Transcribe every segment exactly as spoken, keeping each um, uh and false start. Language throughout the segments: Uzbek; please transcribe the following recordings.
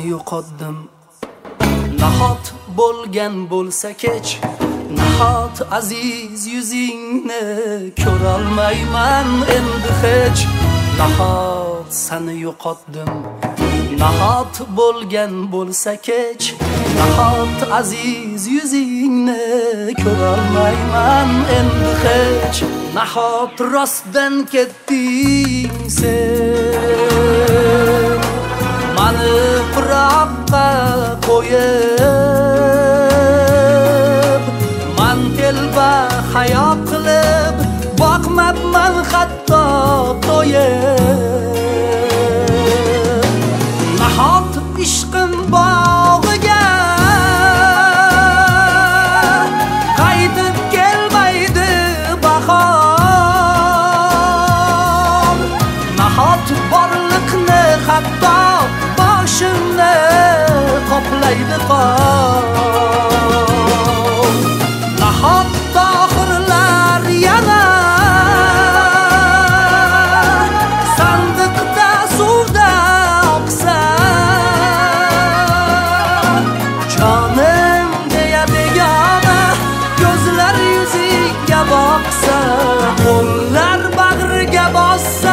yo'qotdim. Nahot bo'lgan bo'lsa kech, nahot aziz yuzingni ko'rolmayman endi hech. Nahot seni yo'qotdim. Nahot bo'lgan bo'lsa kech, nahot aziz yuzingni ko'rolmayman endi hech. Nahot rostdan ketding sen, mani firoqqa qo'yib, man telba hayo qilib boqmabman hatto to'yib. Nahot ishqim bog'iga qaytib kelmaydi bahor. Nahot borliqni hatto boshimni qoplaydi qor. Nahot tohirlar yana sandiqda suvda oqsa, jonim deya begona ko'zlar yuzingga boqsa, qo'llar bag'riga bossa.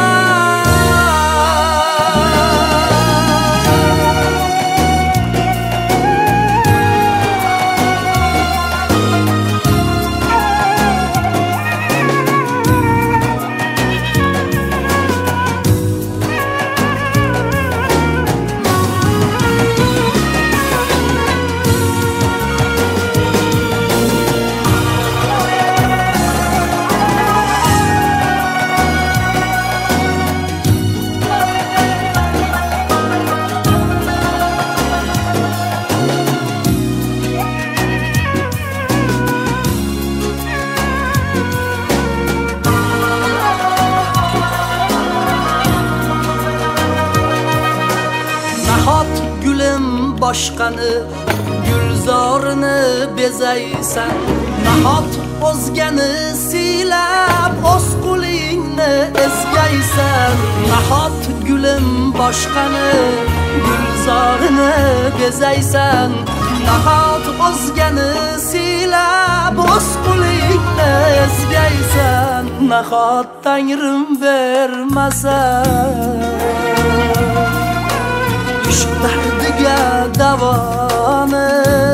Nahot gulim boshqani gulzorini bezaysan, nahot o'zgani siylab o'z qo'lingni ezgaysan. Nahot gulim boshqani gulzorini bezaysan, nahot o'zgani siylab o'z qo'lingni ezgaysan. Nahot Tangrim bermasa ishq dardiga davoni,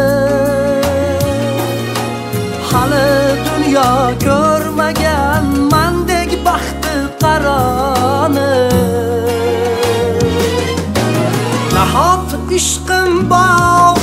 hali dunyo ko'rmagan mandek baxti qaroni. Nahot ishqim bog'